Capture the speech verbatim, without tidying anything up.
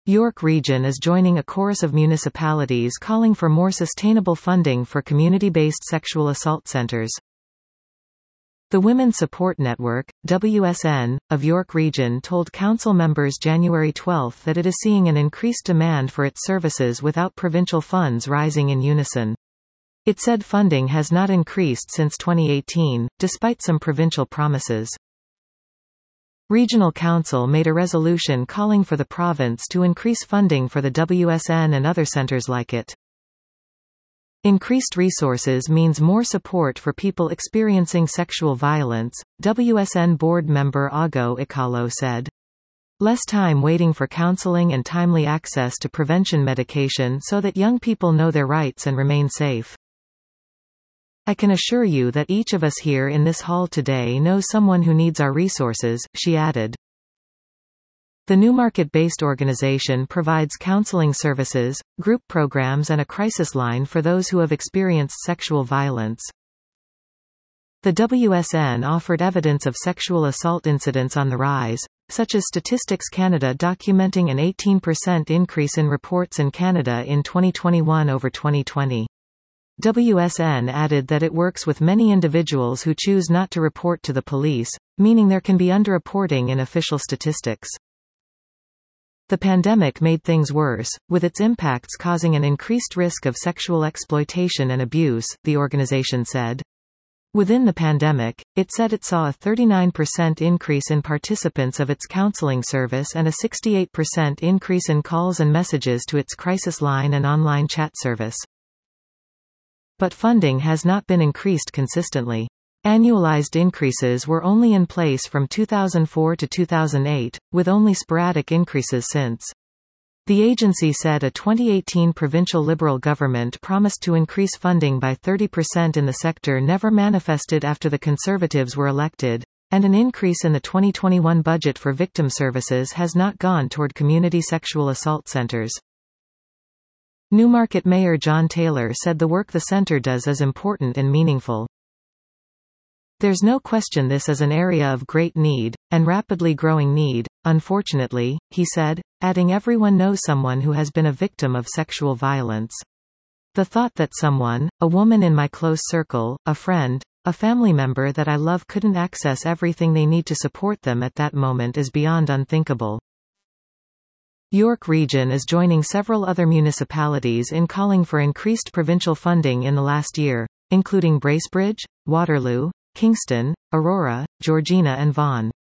York Region is joining a chorus of municipalities calling for more sustainable funding for community-based sexual assault centers. The Women's Support Network, W S N, of York Region told council members January twelfth that it is seeing an increased demand for its services without provincial funds rising in unison. It said funding has not increased since twenty eighteen, despite some provincial promises. Regional Council made a resolution calling for the province to increase funding for the W S N and other centres like it. Increased resources means more support for people experiencing sexual violence, W S N board member Ago Ikalo said. Less time waiting for counseling and timely access to prevention medication so that young people know their rights and remain safe. I can assure you that each of us here in this hall today knows someone who needs our resources, she added. The Newmarket-based organization provides counseling services, group programs and a crisis line for those who have experienced sexual violence. The W S N offered evidence of sexual assault incidents on the rise, such as Statistics Canada documenting an eighteen percent increase in reports in Canada in twenty twenty-one over twenty twenty. W S N added that it works with many individuals who choose not to report to the police, meaning there can be underreporting in official statistics. The pandemic made things worse, with its impacts causing an increased risk of sexual exploitation and abuse, the organization said. Within the pandemic, it said it saw a thirty-nine percent increase in participants of its counseling service and a sixty-eight percent increase in calls and messages to its crisis line and online chat service. But funding has not been increased consistently. Annualized increases were only in place from two thousand four to two thousand eight, with only sporadic increases since. The agency said a twenty eighteen provincial Liberal government promised to increase funding by thirty percent in the sector never manifested after the Conservatives were elected, and an increase in the twenty twenty-one budget for victim services has not gone toward community sexual assault centres. Newmarket Mayor John Taylor said the work the centre does is important and meaningful. There's no question this is an area of great need, and rapidly growing need, unfortunately, he said, adding everyone knows someone who has been a victim of sexual violence. The thought that someone, a woman in my close circle, a friend, a family member that I love couldn't access everything they need to support them at that moment is beyond unthinkable. York Region is joining several other municipalities in calling for increased provincial funding in the last year, including Bracebridge, Waterloo, Kingston, Aurora, Georgina and Vaughan.